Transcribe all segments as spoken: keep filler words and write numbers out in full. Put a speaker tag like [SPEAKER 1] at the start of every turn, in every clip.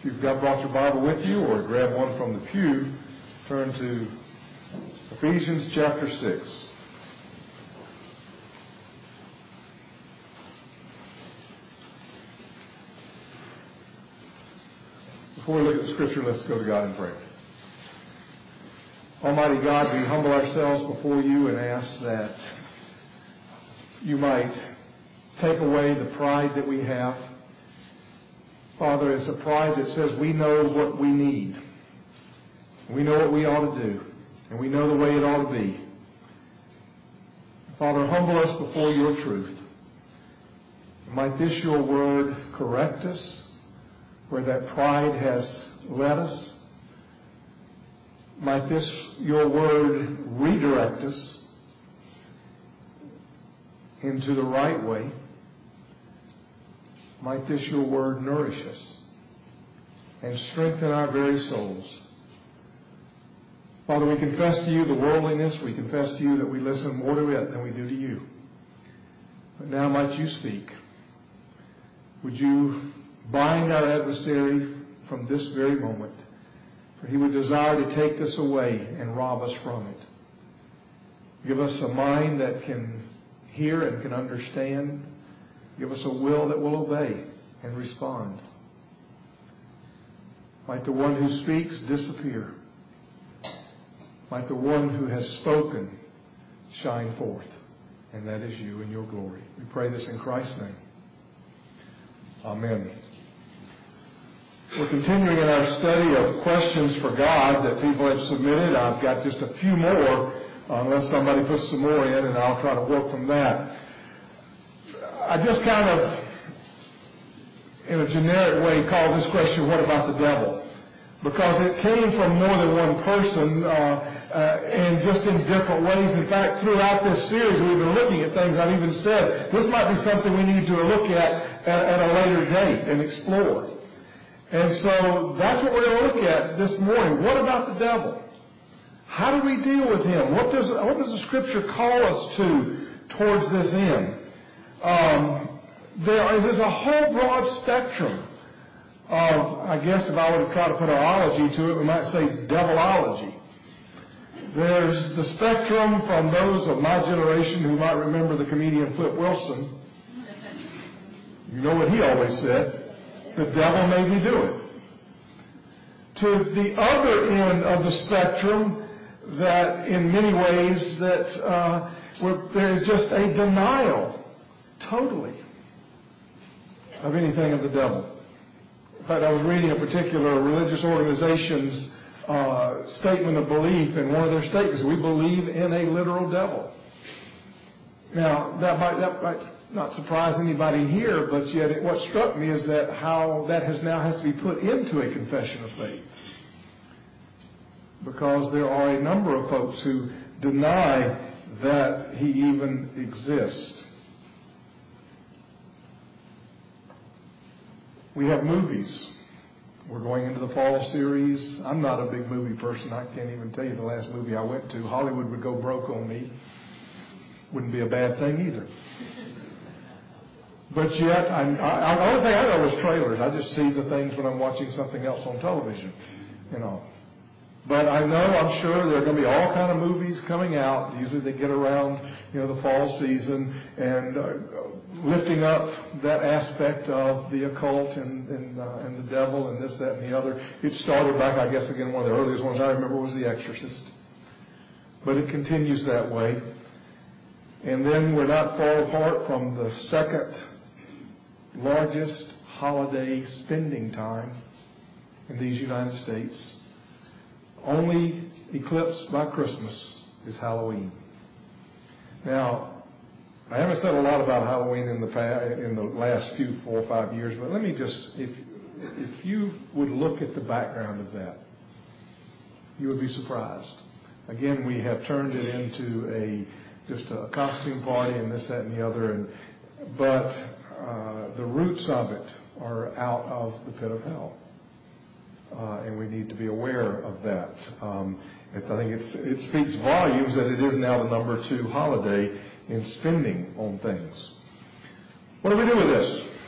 [SPEAKER 1] If you've got brought your Bible with you or grab one from the pew, turn to Ephesians chapter six. Before we look at the scripture, let's go to God in prayer. Almighty God, we humble ourselves before you and ask that you might take away the pride that we have. Father, it's a pride that says we know what we need. We know what we ought to do. And we know the way it ought to be. Father, humble us before your truth. Might this your word correct us where that pride has led us. Might this your word redirect us into the right way. Might this your word nourish us and strengthen our very souls. Father, we confess to you the worldliness. We confess to you that we listen more to it than we do to you. But now might you speak. Would you bind our adversary from this very moment? For he would desire to take this away and rob us from it. Give us a mind that can hear and can understand. Give us a will that will obey and respond. Might the one who speaks disappear. Might the one who has spoken shine forth. And that is you in your glory. We pray this in Christ's name. Amen. We're continuing in our study of questions for God that people have submitted. I've got just a few more, unless somebody puts some more in, and I'll try to work from that. I just kind of, in a generic way, call this question, what about the devil? Because it came from more than one person, uh, uh, and just in different ways. In fact, throughout this series, we've been looking at things. I've even said, this might be something we need to look at at, at a later date and explore. And so that's what we're going to look at this morning. What about the devil? How do we deal with him? What does, what does the Scripture call us to towards this end? Um, there is a whole broad spectrum of, I guess if I were to try to put an ology to it, we might say devilology. There's the spectrum from those of my generation who might remember the comedian Flip Wilson. You know what he always said. The devil made me do it. To the other end of the spectrum, that in many ways that uh, where there is just a denial, totally, of anything of the devil. In fact, I was reading a particular religious organization's uh, statement of belief, and one of their statements, we believe in a literal devil. Now, that might, that might not surprise anybody here, but yet it, what struck me is that how that has now has to be put into a confession of faith. Because there are a number of folks who deny that he even exists. We have movies. We're going into the fall series. I'm not a big movie person. I can't even tell you the last movie I went to. Hollywood would go broke on me. Wouldn't be a bad thing either. But yet, I, I, the only thing I know is trailers. I just see the things when I'm watching something else on television, you know. But I know, I'm sure there are going to be all kind of movies coming out. Usually they get around, you know, the fall season and uh, lifting up that aspect of the occult and and, uh, and the devil and this, that, and the other. It started back, I guess, again, one of the earliest ones I remember was The Exorcist. But it continues that way. And then we're not far apart from the second largest holiday spending time in these United States. Only eclipsed by Christmas is Halloween. Now, I haven't said a lot about Halloween in the past, in the last few four or five years, but let me just, if if you would look at the background of that, you would be surprised. Again, we have turned it into a just a costume party and this, that, and the other, and but uh, the roots of it are out of the pit of hell. Uh, and we need to be aware of that. Um, it's, I think it's, it speaks volumes that it is now the number two holiday in spending on things. What do we do with this?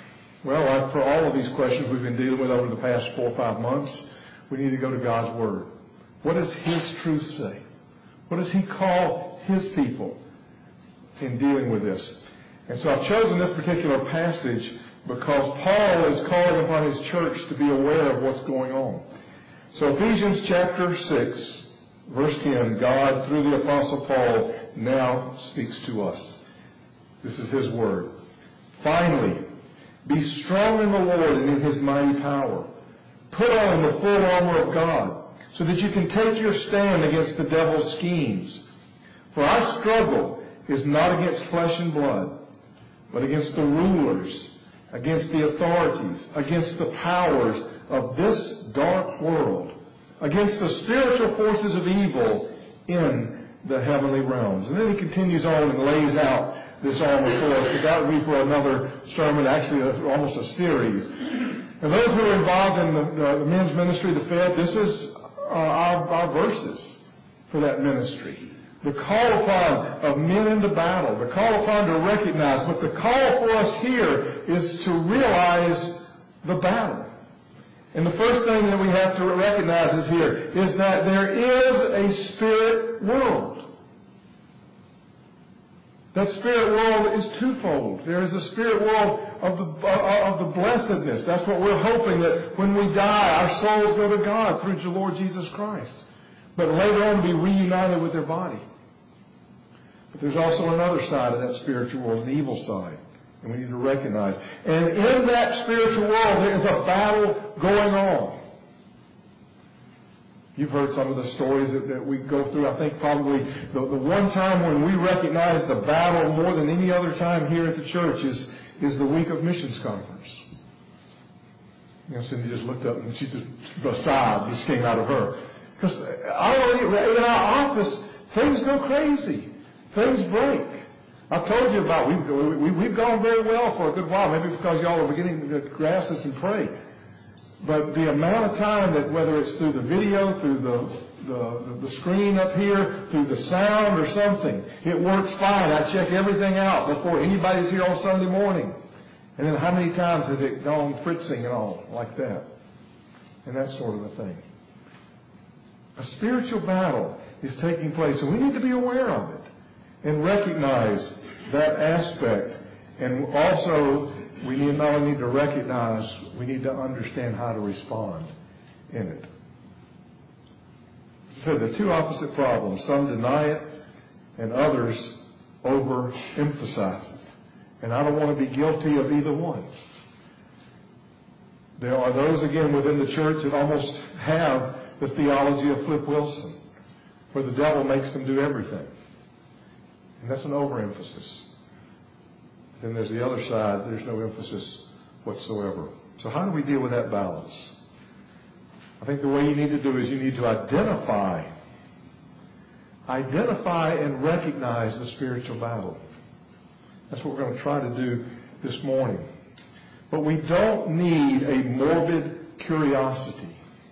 [SPEAKER 1] Well, like for all of these questions we've been dealing with over the past four or five months, we need to go to God's Word. What does His truth say? What does He call His people in dealing with this? And so I've chosen this particular passage because Paul is calling upon his church to be aware of what's going on. So Ephesians chapter six, verse ten, God, through the Apostle Paul, now speaks to us. This is His word. Finally, be strong in the Lord and in His mighty power. Put on the full armor of God, so that you can take your stand against the devil's schemes. For our struggle is not against flesh and blood, but against the rulers, against the authorities, against the powers of this dark world, against the spiritual forces of evil in the heavenly realms. And then he continues on and lays out this armor for us, because that would be for another sermon, actually almost a series. And those who are involved in the, the, the men's ministry, the Fed, this is uh, our, our verses for that ministry. The call upon of men into battle, the call upon to recognize, but the call for us here is to realize the battle. And the first thing that we have to recognize is here is that there is a spirit world. That spirit world is twofold. There is a spirit world of the of the blessedness. That's what we're hoping, that when we die, our souls go to God through the Lord Jesus Christ. But later on, be reunited with their body. But there's also another side of that spiritual world, an evil side. And we need to recognize. And in that spiritual world, there is a battle going on. You've heard some of the stories that, that we go through. I think probably the, the one time when we recognize the battle more than any other time here at the church is, is the week of missions conference. You know, Cindy just looked up and she just, a sob just came out of her. Because in our office, things go crazy. Things break. I've told you about, we've, we, we've gone very well for a good while, maybe because y'all are beginning to grasp this and pray. But the amount of time that, whether it's through the video, through the, the, the screen up here, through the sound or something, it works fine. I check everything out before anybody's here on Sunday morning. And then how many times has it gone fritzing and all like that? And that sort of a thing. A spiritual battle is taking place, and we need to be aware of it and recognize that aspect. And also, we need not only need to recognize, we need to understand how to respond in it. So the two opposite problems. Some deny it, and others overemphasize it. And I don't want to be guilty of either one. There are those, again, within the church that almost have the theology of Flip Wilson, where the devil makes them do everything. And that's an overemphasis. Then there's the other side, there's no emphasis whatsoever. So how do we deal with that balance? I think the way you need to do is you need to identify, identify and recognize the spiritual battle. That's what we're going to try to do this morning. But we don't need a morbid curiosity.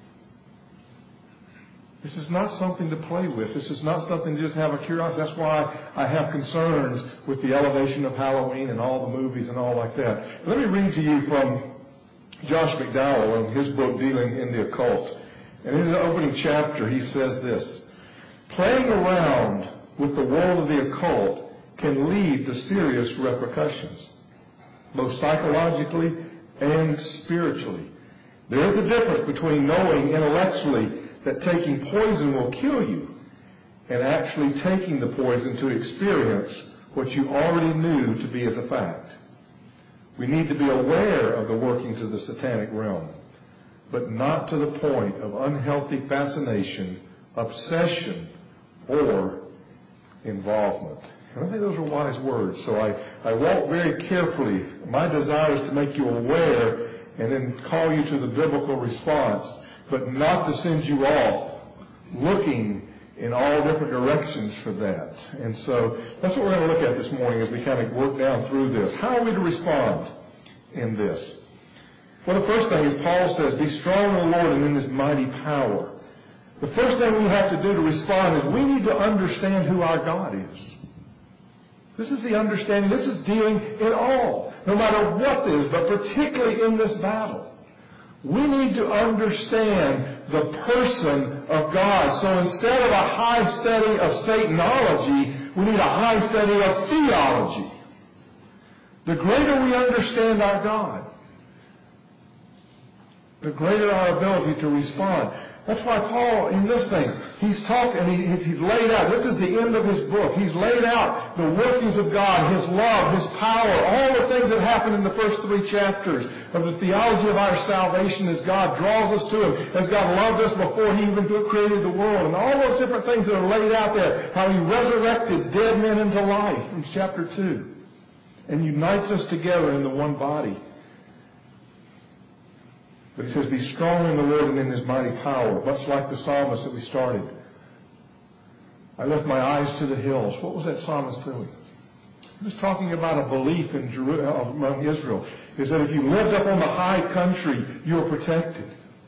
[SPEAKER 1] This is not something to play with. This is not something to just have a curiosity. That's why I have concerns with the elevation of Halloween and all the movies and all like that. Let me read to you from Josh McDowell in his book, Dealing in the Occult. And in his opening chapter, he says this: playing around with the world of the occult can lead to serious repercussions, both psychologically and spiritually. There is a difference between knowing intellectually that taking poison will kill you and actually taking the poison to experience what you already knew to be as a fact. We need to be aware of the workings of the satanic realm, but not to the point of unhealthy fascination, obsession, or involvement. And I think those are wise words. So I, I walk very carefully. My desire is to make you aware and then call you to the biblical response, but not to send you off looking in all different directions for that. And so that's what we're going to look at this morning as we kind of work down through this. How are we to respond in this? Well, the first thing is Paul says, be strong in the Lord and in His mighty power. The first thing we have to do to respond is we need to understand who our God is. This is the understanding. This is dealing in all. no matter what it is, but particularly in this battle. We need to understand the person of God. So instead of a high study of Satanology, we need a high study of theology. The greater we understand our God, the greater our ability to respond. That's why Paul, in this thing, he's talking, he, he's laid out, this is the end of his book. He's laid out the workings of God, His love, His power, all the things that happen in the first three chapters of the theology of our salvation as God draws us to Him, as God loved us before He even created the world, and all those different things that are laid out there, how He resurrected dead men into life in chapter two, and unites us together in the one body. But he says, be strong in the Lord and in His mighty power, much like the psalmist that we started. I lift my eyes to the hills. What was that psalmist doing? He was talking about a belief in Jerusalem, among Israel. He said, if you lived up on the high country, you were protected.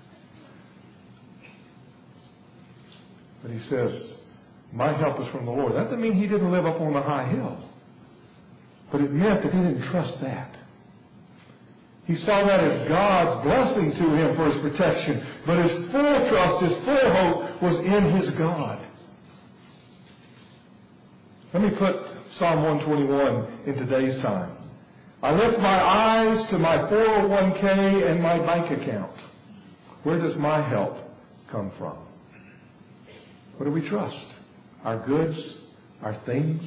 [SPEAKER 1] But he says, my help is from the Lord. That doesn't mean he didn't live up on the high hill. But it meant that he didn't trust that. He saw that as God's blessing to him for his protection. But his full trust, his full hope was in his God. Let me put Psalm one twenty-one in today's time. I lift my eyes to my four oh one k and my bank account. Where does my help come from? What do we trust? Our goods? Our things?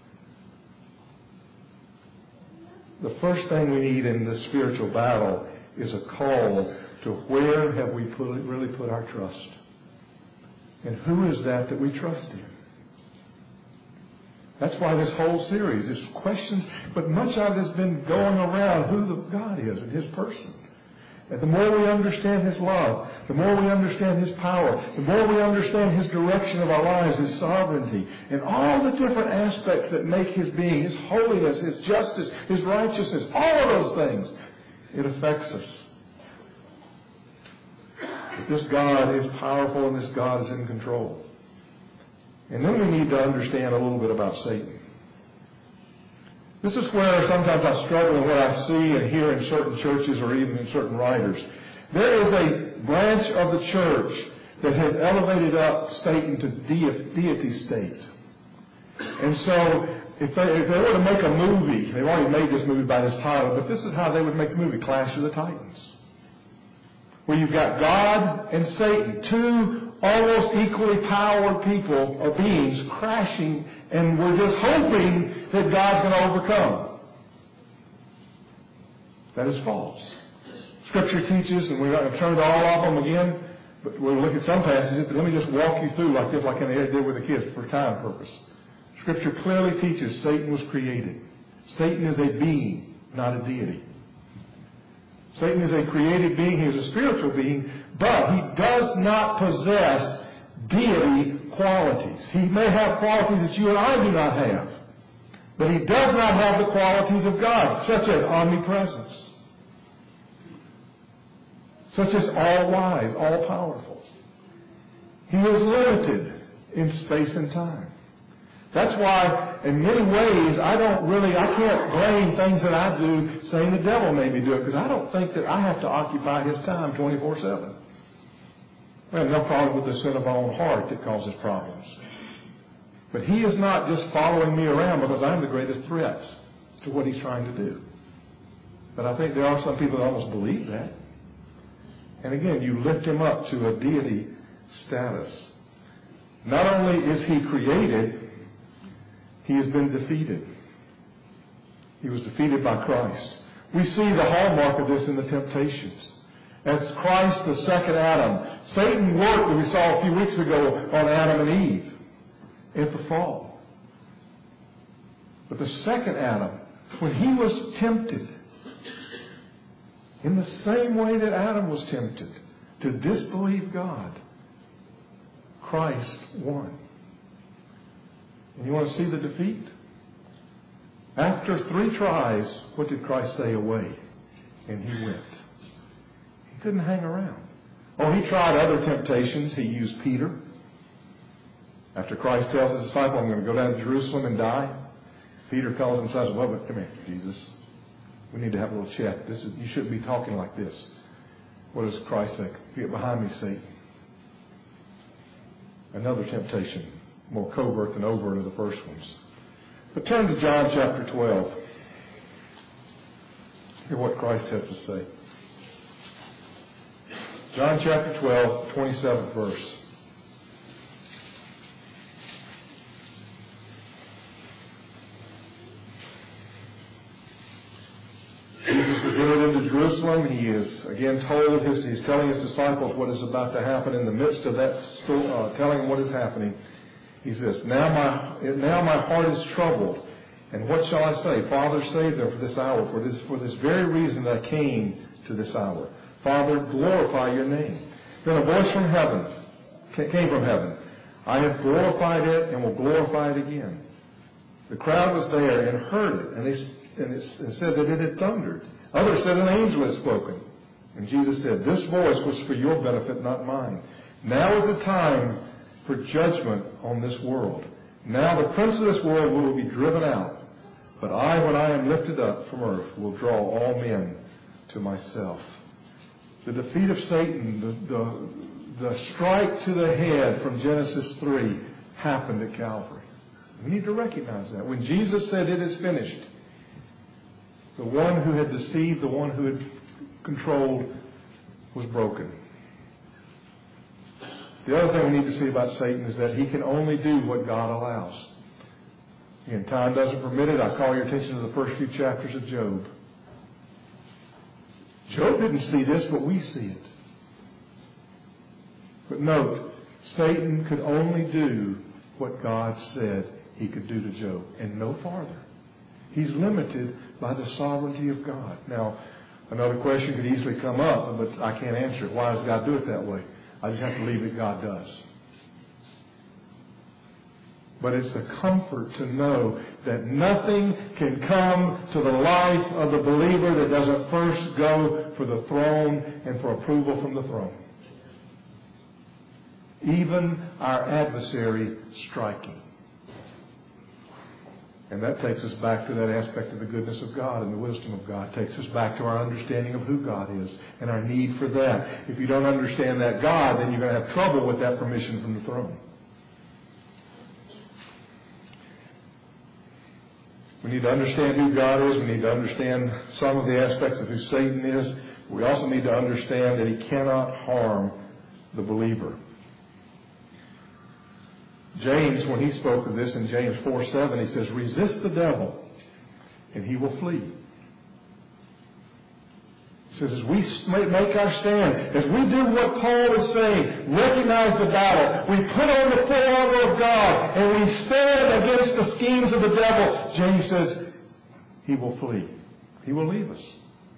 [SPEAKER 1] The first thing we need in this spiritual battle is a call to where have we put, really put our trust? And who is that that we trust in? That's why this whole series is questions, but much of it has been going around who the God is and His person. And the more we understand His love, the more we understand His power, the more we understand His direction of our lives, His sovereignty, and all the different aspects that make His being, His holiness, His justice, His righteousness, all of those things, it affects us. But this God is powerful and this God is in control. And then we need to understand a little bit about Satan. This is where sometimes I struggle with what I see and hear in certain churches or even in certain writers. There is a branch of the church that has elevated up Satan to de- deity state. And so if they, if they were to make a movie, they've already made this movie by this title, but this is how they would make the movie, Clash of the Titans. Where you've got God and Satan, two almost equally powered people or beings crashing, and we're just hoping that God's going to overcome. That is false. Scripture teaches, and we're going to turn to all of them again, but we'll look at some passages, but let me just walk you through like this, like I did with the kids for time purpose. Scripture clearly teaches Satan was created. Satan is a being, not a deity. Satan is a created being. He is a spiritual being, but he does not possess deity qualities. He may have qualities that you and I do not have, but he does not have the qualities of God, such as omnipresence, such as all-wise, all-powerful. He is limited in space and time. That's why, in many ways, I don't really, I can't blame things that I do saying the devil made me do it, because I don't think that I have to occupy his time twenty-four seven. I have no problem with the sin of my own heart that causes problems. But he is not just following me around because I'm the greatest threat to what he's trying to do. But I think there are some people that almost believe that. And again, you lift him up to a deity status. Not only is he created, he has been defeated. He was defeated by Christ. We see the hallmark of this in the temptations. As Christ, the second Adam, Satan worked, that we saw a few weeks ago, on Adam and Eve at the fall. But the second Adam, when he was tempted, in the same way that Adam was tempted to disbelieve God, Christ won. And you want to see the defeat? After three tries, what did Christ say? Away. And he went. He couldn't hang around. Oh, he tried other temptations. He used Peter. After Christ tells his disciple, I'm going to go down to Jerusalem and die, Peter calls him and says, well, but come here, Jesus. We need to have a little chat. This is, you shouldn't be talking like this. What does Christ say? Get behind me, Satan. Another temptation, more covert than overt of the first ones. But turn to John chapter twelve. Hear what Christ has to say. John chapter twelve, twenty-seventh verse. Jesus is entered into Jerusalem. He is again told, his, he's telling his disciples what is about to happen. In the midst of that, uh, telling them what is happening, he says, now my, now my heart is troubled. And what shall I say? Father, save them for this hour, for this, for this very reason that I came to this hour. Father, glorify your name. Then a voice from heaven, came from heaven. I have glorified it and will glorify it again. The crowd was there and heard it, and they and it, and said that it had thundered. Others said an angel had spoken. And Jesus said, this voice was for your benefit, not mine. Now is the time for judgment on this world. Now the prince of this world will be driven out. But I, when I am lifted up from earth, will draw all men to myself. The defeat of Satan, the, the, the strike to the head from Genesis three happened at Calvary. We need to recognize that. When Jesus said it is finished, the one who had deceived, the one who had controlled, was broken. The other thing we need to see about Satan is that he can only do what God allows. Again, time doesn't permit it. I call your attention to the first few chapters of Job. Job didn't see this, but we see it. But note, Satan could only do what God said he could do to Job, and no farther. He's limited by the sovereignty of God. Now, another question could easily come up, but I can't answer it. Why does God do it that way? I just have to believe that God does. But it's a comfort to know that nothing can come to the life of the believer that doesn't first go for the throne and for approval from the throne. Even our adversary striking. And that takes us back to that aspect of the goodness of God and the wisdom of God. It takes us back to our understanding of who God is and our need for that. If you don't understand that God, then you're going to have trouble with that permission from the throne. We need to understand who God is. We need to understand some of the aspects of who Satan is. We also need to understand that he cannot harm the believer. James, when he spoke of this in James four seven, he says, resist the devil and he will flee. He says, as we make our stand, as we do what Paul is saying, recognize the battle, we put on the full armor of God, and we stand against the schemes of the devil, James says, he will flee. He will leave us.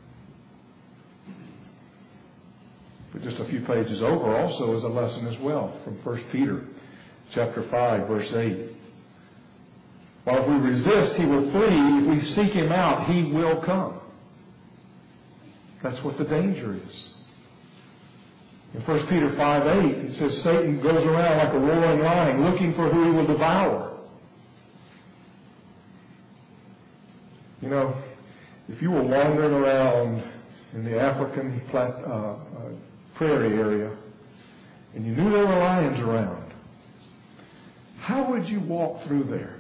[SPEAKER 1] But just a few pages over also is a lesson as well from First Peter chapter five, verse eight. While if we resist, he will flee. If we seek him out, he will come. That's what the danger is. In First Peter five eight, it says Satan goes around like a roaring lion looking for who he will devour. You know, if you were wandering around in the African plat, uh, uh, prairie area and you knew there were lions around, how would you walk through there?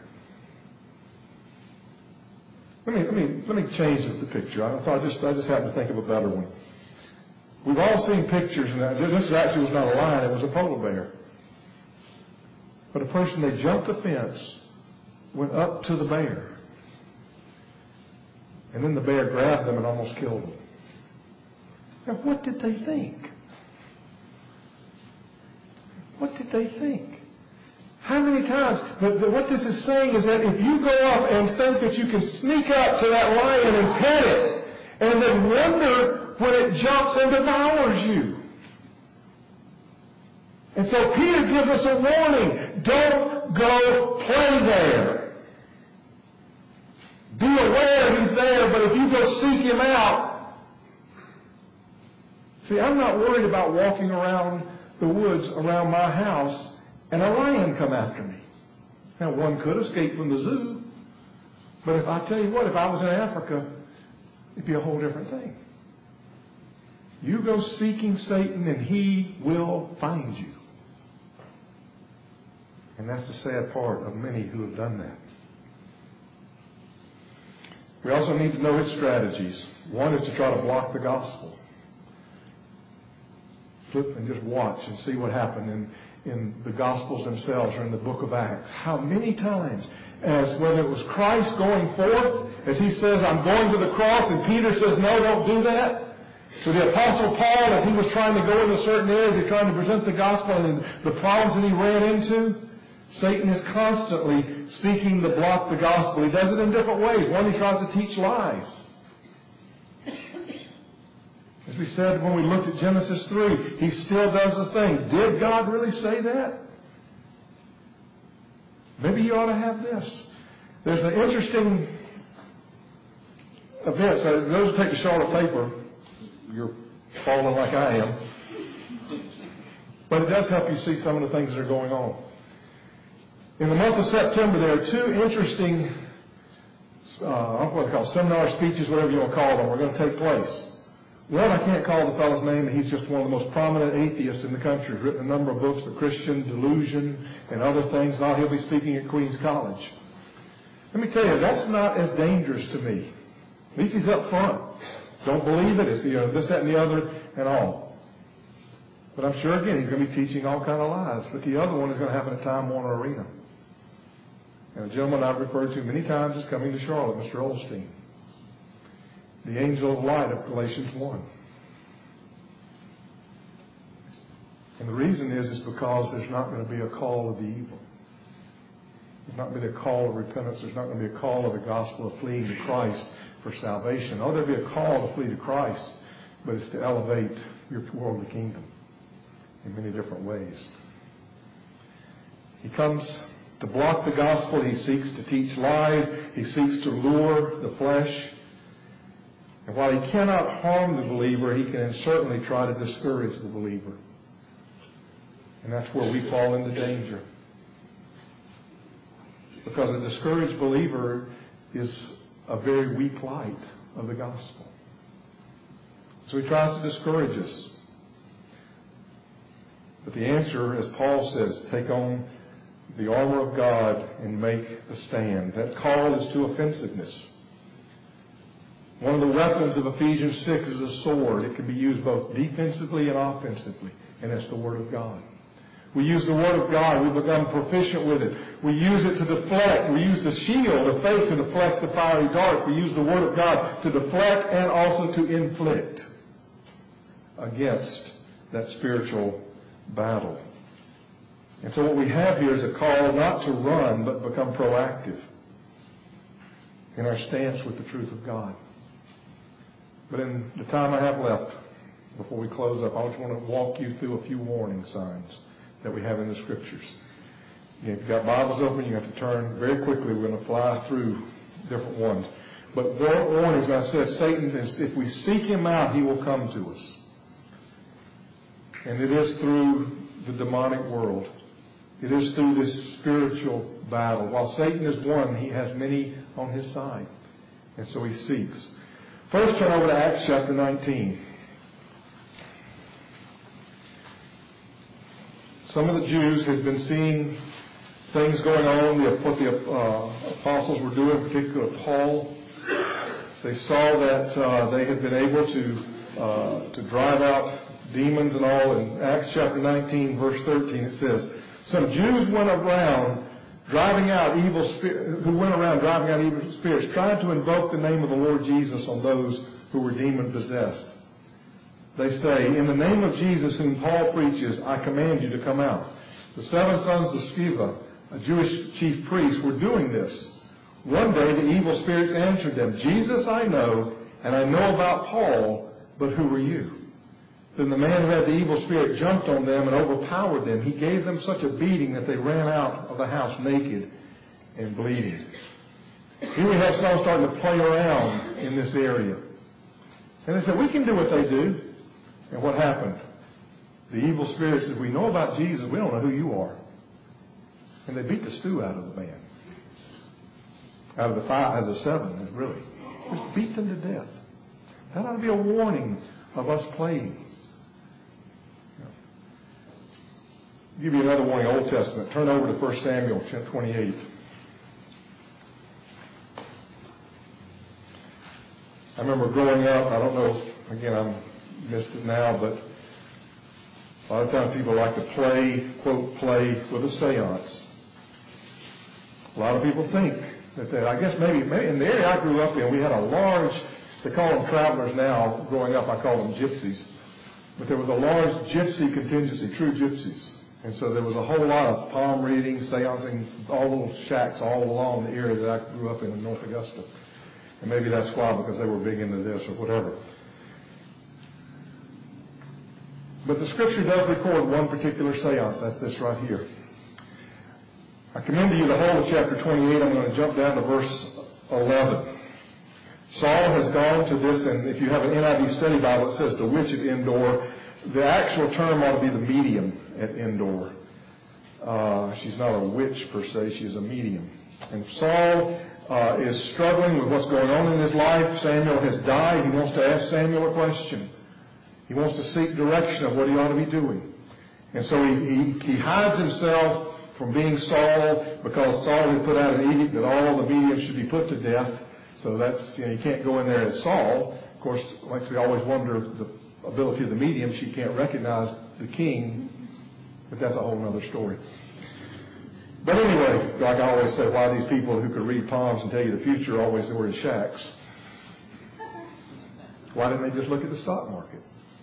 [SPEAKER 1] Let me, let me, let me change the picture. I thought I just, I just happened to think of a better one. We've all seen pictures, and this actually was not a lion, it was a polar bear. But a person, they jumped the fence, went up to the bear, and then the bear grabbed them and almost killed them. Now, what did they think? What did they think? How many times? But, but what this is saying is that if you go up and think that you can sneak up to that lion and pet it, and then wonder when it jumps and devours you. And so Peter gives us a warning. Don't go play there. Be aware he's there, but if you go seek him out. See, I'm not worried about walking around the woods around my house and a lion come after me. Now, one could escape from the zoo. But if I tell you what, if I was in Africa, it'd be a whole different thing. You go seeking Satan and he will find you. And that's the sad part of many who have done that. We also need to know his strategies. One is to try to block the gospel. Flip and just watch and see what happened in, in the Gospels themselves or in the book of Acts. How many times, as whether it was Christ going forth, as he says, I'm going to the cross, and Peter says, no, don't do that. To the Apostle Paul, as he was trying to go into certain areas, he's trying to present the gospel and the problems that he ran into, Satan is constantly seeking to block the gospel. He does it in different ways. One, he tries to teach lies. As we said when we looked at Genesis three, he still does the thing. Did God really say that? Maybe you ought to have this. There's an interesting event. So those who take the Charlotte paper, you're falling like I am. But it does help you see some of the things that are going on. In the month of September, there are two interesting, uh, I don't know what to call it, seminar speeches, whatever you want to call them, are going to take place. One, I can't call the fellow's name, and he's just one of the most prominent atheists in the country. He's written a number of books, The Christian Delusion, and other things. Now he'll be speaking at Queens College. Let me tell you, that's not as dangerous to me. At least he's up front. Don't believe it. It's, you know, this, that, and the other, and all. But I'm sure, again, he's going to be teaching all kind of lies. But the other one is going to happen at Time Warner Arena. And a gentleman I've referred to many times is coming to Charlotte, Mister Olstein. The angel of light of Galatians one. And the reason is, is because there's not going to be a call of the evil. There's not going to be a call of repentance. There's not going to be a call of the gospel of fleeing to Christ for salvation. Oh, there'll be a call to flee to Christ, but it's to elevate your worldly kingdom in many different ways. He comes to block the gospel. He seeks to teach lies. He seeks to lure the flesh. And while he cannot harm the believer, he can certainly try to discourage the believer. And that's where we fall into danger. Because a discouraged believer is a very weak light of the gospel. So he tries to discourage us. But the answer, as Paul says, take on the armor of God and make a stand. That call is to offensiveness. One of the weapons of Ephesians six is a sword. It can be used both defensively and offensively, and that's the Word of God. We use the Word of God. We become proficient with it. We use it to deflect. We use the shield of faith to deflect the fiery darts. We use the Word of God to deflect and also to inflict against that spiritual battle. And so what we have here is a call not to run, but become proactive in our stance with the truth of God. But in the time I have left, before we close up, I just want to walk you through a few warning signs that we have in the Scriptures. You know, if you've got Bibles open, you have to turn very quickly. We're going to fly through different ones. But warnings, as I said, Satan, if we seek him out, he will come to us. And it is through the demonic world. It is through this spiritual battle. While Satan is one, he has many on his side. And so he seeks. First, turn over to Acts chapter nineteen. Some of the Jews had been seeing things going on, what the uh, apostles were doing, particularly Paul. They saw that uh, they had been able to uh, to drive out demons and all. In Acts chapter nineteen, verse thirteen, it says, "Some Jews went around driving out evil spirits, who went around driving out evil spirits, trying to invoke the name of the Lord Jesus on those who were demon possessed. They say, 'In the name of Jesus whom Paul preaches, I command you to come out.' The seven sons of Sceva, a Jewish chief priest, were doing this. One day the evil spirits answered them, 'Jesus I know, and I know about Paul, but who are you?' Then the man who had the evil spirit jumped on them and overpowered them. He gave them such a beating that they ran out of the house naked and bleeding." Here we have some starting to play around in this area. And they said, "We can do what they do." And what happened? The evil spirit said, "We know about Jesus. We don't know who you are." And they beat the stew out of the man. Out of the five, out of the seven, really. Just beat them to death. That ought to be a warning of us playing. I'll give you another warning, Old Testament. Turn over to First Samuel twenty-eight. I remember growing up, I don't know, again, I missed it now, but a lot of times people like to play, quote, play with a seance. A lot of people think that, that I guess maybe, maybe in the area I grew up in, we had a large, they call them travelers now. Growing up, I called them gypsies. But there was a large gypsy contingency, true gypsies. And so there was a whole lot of palm reading, seancing, all little shacks all along the area that I grew up in in North Augusta. And maybe that's why, because they were big into this or whatever. But the Scripture does record one particular seance. That's this right here. I commend to you the whole of chapter twenty-eight. I'm going to jump down to verse eleven. Saul has gone to this, and if you have an N I V study Bible, it says the witch at Endor. The actual term ought to be the medium at Endor. Uh, she's not a witch per se. She's a medium. And Saul uh, is struggling with what's going on in his life. Samuel has died. He wants to ask Samuel a question. He wants to seek direction of what he ought to be doing. And so he, he, he hides himself from being Saul, because Saul had put out an edict that all the mediums should be put to death. So that's, you know, you can't go in there as Saul. Of course, like we always wonder the ability of the medium. She can't recognize the king, but that's a whole other story. But anyway, like I always say, why these people who could read palms and tell you the future always were in shacks? Why didn't they just look at the stock market?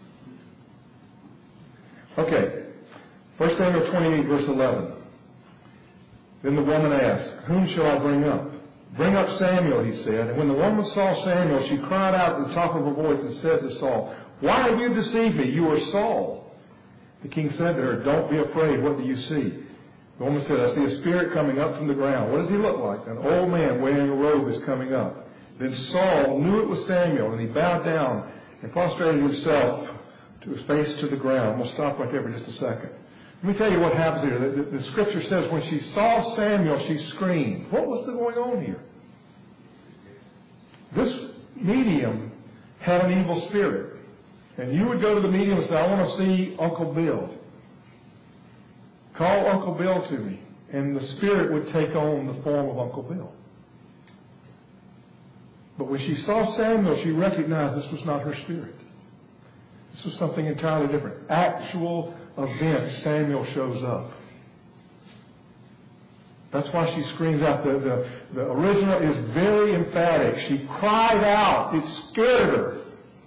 [SPEAKER 1] Okay, First Samuel twenty-eight, verse eleven. Then the woman asked, "Whom shall I bring up?" "Bring up Samuel," he said. And when the woman saw Samuel, she cried out at the top of her voice and said to Saul, "Why have you deceived me? You are Saul." The king said to her, "Don't be afraid. What do you see?" The woman said, "I see a spirit coming up from the ground." "What does he look like?" "An old man wearing a robe is coming up." Then Saul knew it was Samuel, and he bowed down and prostrated himself to his face to the ground. We'll stop right there for just a second. Let me tell you what happens here. The, the, the scripture says when she saw Samuel, she screamed. What was going on here? This medium had an evil spirit. And you would go to the medium and say, "I want to see Uncle Bill. Call Uncle Bill to me." And the spirit would take on the form of Uncle Bill. But when she saw Samuel, she recognized this was not her spirit. This was something entirely different. Actual event, Samuel shows up. That's why she screams out. The, the, the original is very emphatic. She cried out. It scared her.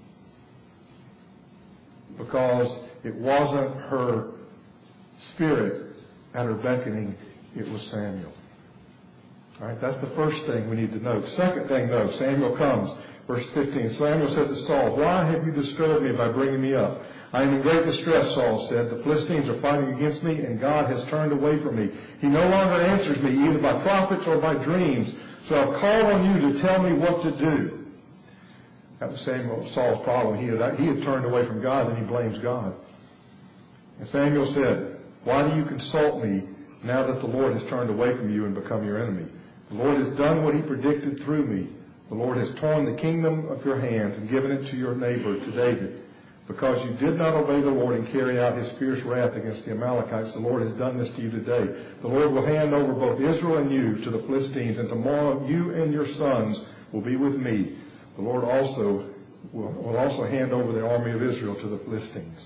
[SPEAKER 1] Because it wasn't her spirit at her beckoning. It was Samuel. All right, that's the first thing we need to know. Second thing, though, Samuel comes. Verse fifteen, Samuel said to Saul, "Why have you disturbed me by bringing me up? I am in great distress," Saul said. "The Philistines are fighting against me, and God has turned away from me. He no longer answers me, either by prophets or by dreams. So I've called on you to tell me what to do." That was Samuel, Saul's problem. He had, he had turned away from God, and he blames God. And Samuel said, "Why do you consult me now that the Lord has turned away from you and become your enemy? The Lord has done what he predicted through me. The Lord has torn the kingdom of your hands and given it to your neighbor, to David. Because you did not obey the Lord and carry out his fierce wrath against the Amalekites, the Lord has done this to you today. The Lord will hand over both Israel and you to the Philistines, and tomorrow you and your sons will be with me. The Lord also will, will also hand over the army of Israel to the Philistines."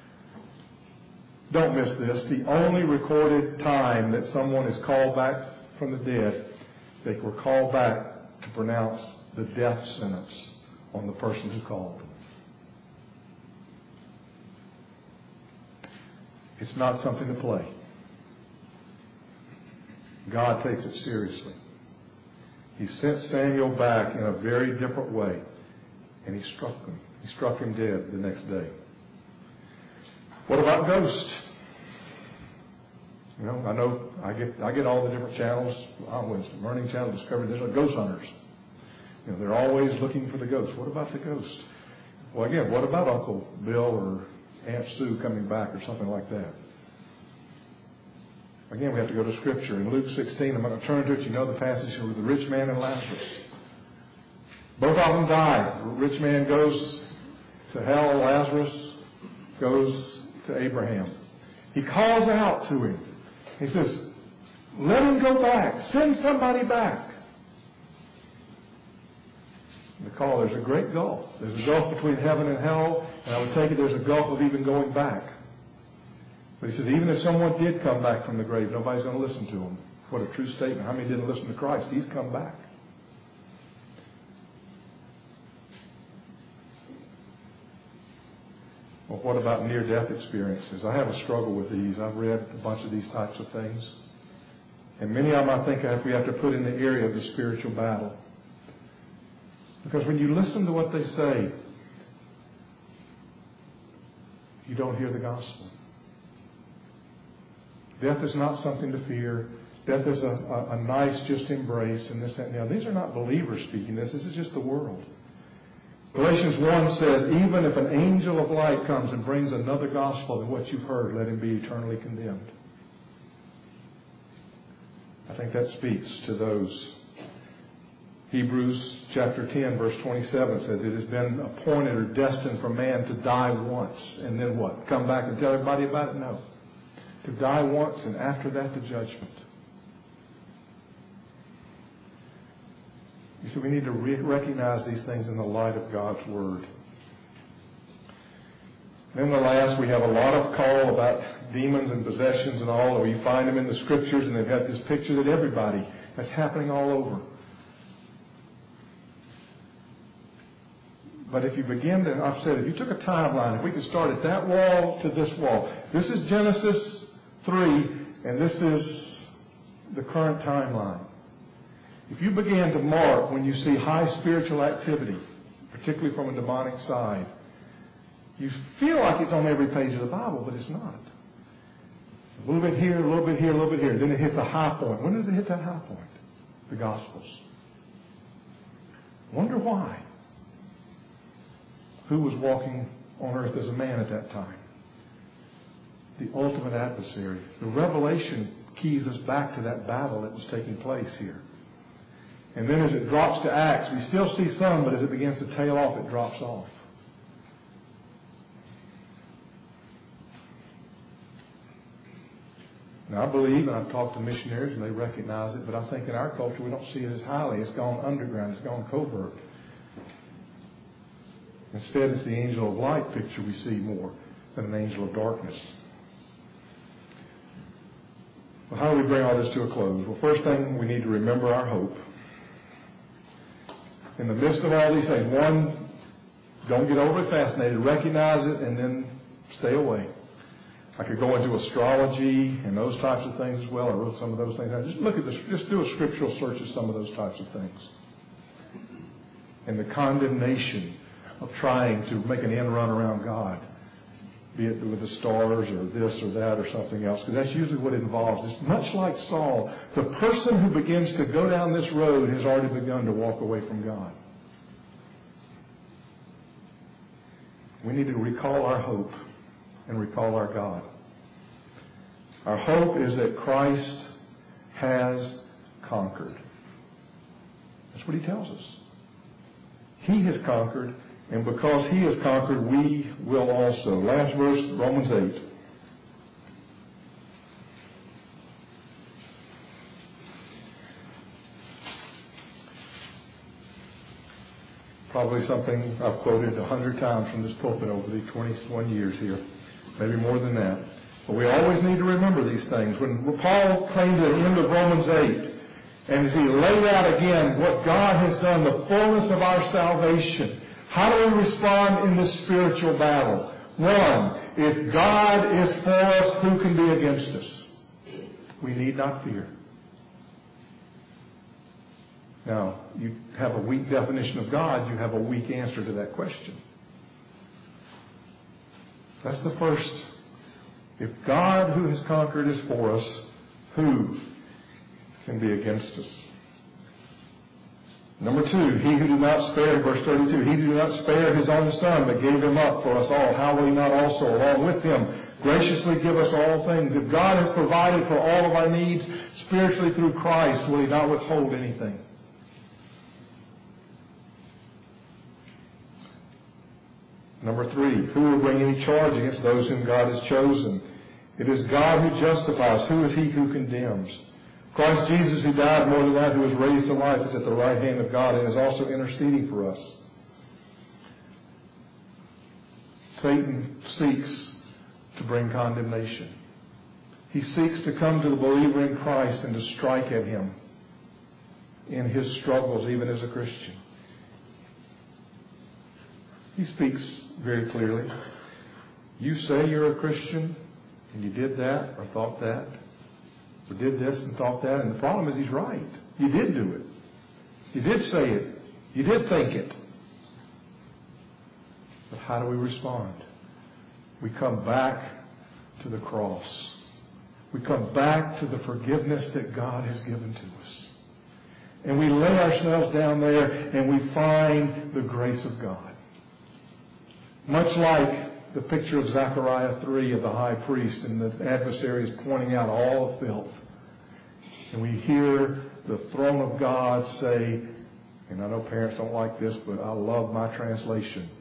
[SPEAKER 1] Don't miss this. The only recorded time that someone is called back from the dead, they were called back to pronounce the death sentence on the person who called them. It's not something to play. God takes it seriously. He sent Samuel back in a very different way, and he struck him. He struck him dead the next day. What about ghosts? You know, I know I get I get all the different channels. I was Learning Channel, Discovery. There's ghost hunters. You know, they're always looking for the ghost. What about the ghost? Well, again, what about Uncle Bill or Aunt Sue coming back or something like that? Again, we have to go to Scripture. In Luke sixteen, I'm going to turn to it. You know the passage with the rich man and Lazarus. Both of them die. The rich man goes to hell. Lazarus goes to Abraham. He calls out to him. He says, let him go back. Send somebody back. The call, there's a great gulf. There's a gulf between heaven and hell, and I would take it there's a gulf of even going back. But he says, even if someone did come back from the grave, nobody's going to listen to him. What a true statement. How many didn't listen to Christ? He's come back. Well, what about near-death experiences? I have a struggle with these. I've read a bunch of these types of things. And many of them I think we have to put in the area of the spiritual battle. Because when you listen to what they say, you don't hear the gospel. Death is not something to fear. Death is a, a, a nice just embrace and this, that, and the other. These are not believers speaking this. This is just the world. Galatians one says, even if an angel of light comes and brings another gospel than what you've heard, let him be eternally condemned. I think that speaks to those. Hebrews chapter ten, verse twenty-seven says, it has been appointed or destined for man to die once. And then what? Come back and tell everybody about it? No. To die once, and after that, the judgment. You see, we need to re- recognize these things in the light of God's Word. Then the last, we have a lot of call about demons and possessions and all, or you find them in the Scriptures, and they've got this picture that everybody, that's happening all over. But if you begin to, I've said, if you took a timeline, if we could start at that wall to this wall, this is Genesis three, and this is the current timeline. If you began to mark when you see high spiritual activity, particularly from a demonic side, you feel like it's on every page of the Bible, but it's not. A little bit here, a little bit here, a little bit here. Then it hits a high point. When does it hit that high point? The Gospels. Wonder why. Who was walking on earth as a man at that time? The ultimate adversary. The Revelation keys us back to that battle that was taking place here. And then as it drops to Acts, we still see some, but as it begins to tail off, it drops off. Now, I believe, and I've talked to missionaries, and they recognize it, but I think in our culture we don't see it as highly. It's gone underground. It's gone covert. Instead, it's the angel of light picture we see more than an angel of darkness. Well, how do we bring all this to a close? Well, first thing, we need to remember our hope. In the midst of all these things, one, don't get overly fascinated. Recognize it and then stay away. I could go into astrology and those types of things as well. I wrote some of those things down. Just look at this. Just do a scriptural search of some of those types of things. And the condemnation of trying to make an end run around God, be it with the stars or this or that or something else, because that's usually what it involves. It's much like Saul. The person who begins to go down this road has already begun to walk away from God. We need to recall our hope and recall our God. Our hope is that Christ has conquered. That's what he tells us. He has conquered. And because he has conquered, we will also. Last verse, Romans eight. Probably something I've quoted a hundred times from this pulpit over the twenty-one years here. Maybe more than that. But we always need to remember these things. When Paul came to the end of Romans eight, and as he laid out again what God has done, the fullness of our salvation, how do we respond in this spiritual battle? One, if God is for us, who can be against us? We need not fear. Now, you have a weak definition of God, you have a weak answer to that question. That's the first. If God who has conquered is for us, who can be against us? Number two, he who did not spare, verse thirty-two, he who did not spare his own son, but gave him up for us all, how will he not also, along with him, graciously give us all things? If God has provided for all of our needs spiritually through Christ, will he not withhold anything? Number three, who will bring any charge against those whom God has chosen? It is God who justifies. Who is he who condemns? Christ Jesus, who died, more than that, who was raised to life, is at the right hand of God and is also interceding for us. Satan seeks to bring condemnation. He seeks to come to the believer in Christ and to strike at him in his struggles, even as a Christian. He speaks very clearly. You say you're a Christian, and you did that or thought that, or did this and thought that, and the problem is he's right. You did do it. You did say it. You did think it. But how do we respond? We come back to the cross. We come back to the forgiveness that God has given to us. And we lay ourselves down there and we find the grace of God. Much like the picture of Zechariah three of the high priest, and the adversary is pointing out all the filth. And we hear the throne of God say, and I know parents don't like this, but I love my translation.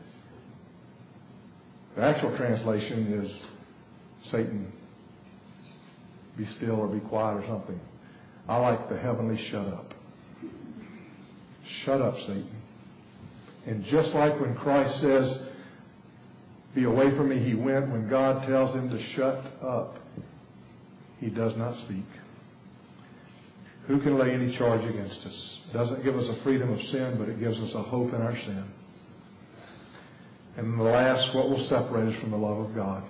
[SPEAKER 1] The actual translation is, Satan, be still or be quiet or something. I like the heavenly shut up. Shut up, Satan. And just like when Christ says, be away from me, he went. When God tells him to shut up, he does not speak. Who can lay any charge against us? It doesn't give us a freedom of sin, but it gives us a hope in our sin. And the last, what will separate us from the love of God?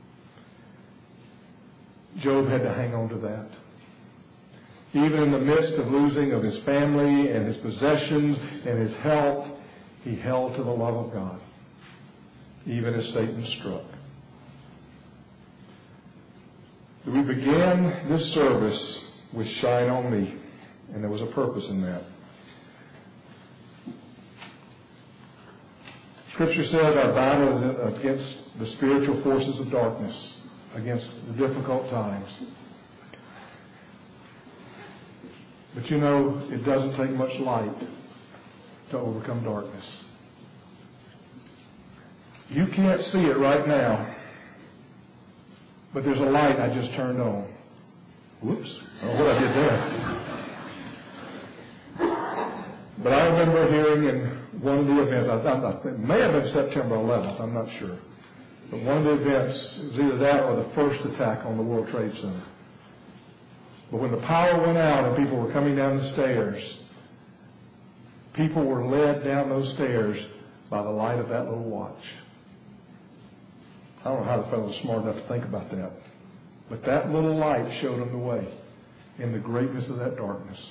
[SPEAKER 1] Job had to hang on to that. Even in the midst of losing of his family and his possessions and his health, he held to the love of God, even as Satan struck. We began this service with Shine on Me, and there was a purpose in that. Scripture says our battle is against the spiritual forces of darkness, against the difficult times. But you know, it doesn't take much light to overcome darkness. You can't see it right now, but there's a light I just turned on. Whoops. I don't know what I did there. But I remember hearing in one of the events, I, I, it may have been September eleventh, I'm not sure. But one of the events, it was either that or the first attack on the World Trade Center. But when the power went out and people were coming down the stairs, people were led down those stairs by the light of that little watch. I don't know how the fellow was smart enough to think about that. But that little light showed them the way in the greatness of that darkness.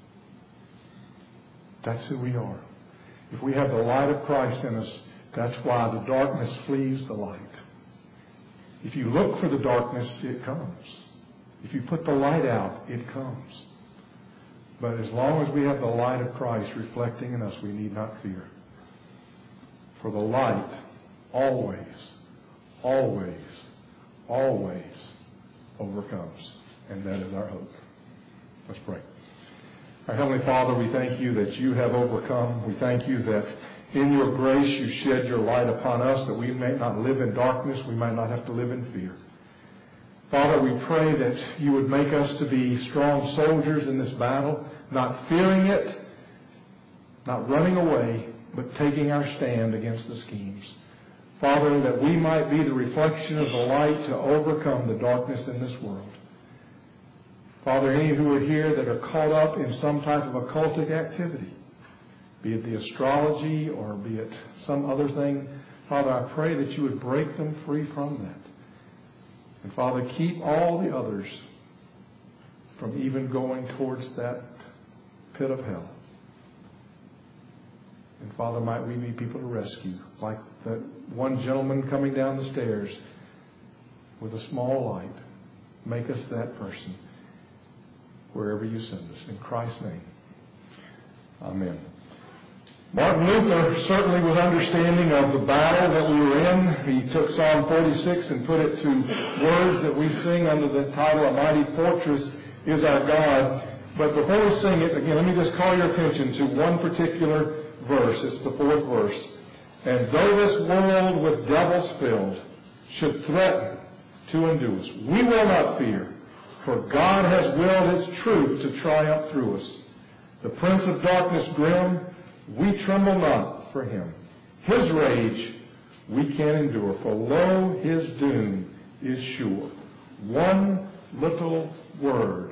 [SPEAKER 1] That's who we are. If we have the light of Christ in us, that's why the darkness flees the light. If you look for the darkness, it comes. If you put the light out, it comes. But as long as we have the light of Christ reflecting in us, we need not fear. For the light always, always, always overcomes. And that is our hope. Let's pray. Our Heavenly Father, we thank you that you have overcome. We thank you that in your grace you shed your light upon us, that we may not live in darkness, we might not have to live in fear. Father, we pray that you would make us to be strong soldiers in this battle, not fearing it, not running away, but taking our stand against the schemes. Father, that we might be the reflection of the light to overcome the darkness in this world. Father, any who are here that are caught up in some type of occultic activity, be it the astrology or be it some other thing, Father, I pray that you would break them free from that. And Father, keep all the others from even going towards that pit of hell. And Father, might we be people to rescue, like that one gentleman coming down the stairs with a small light. Make us that person wherever you send us. In Christ's name, amen. Martin Luther certainly was understanding of the battle that we were in. He took Psalm forty-six and put it to words that we sing under the title, A Mighty Fortress is Our God. But before we sing it, again, let me just call your attention to one particular verse. It's the fourth verse. And though this world with devils filled should threaten to undo us, we will not fear, for God has willed His truth to triumph through us. The prince of darkness grim, we tremble not for him. His rage we can endure, for lo, his doom is sure. One little word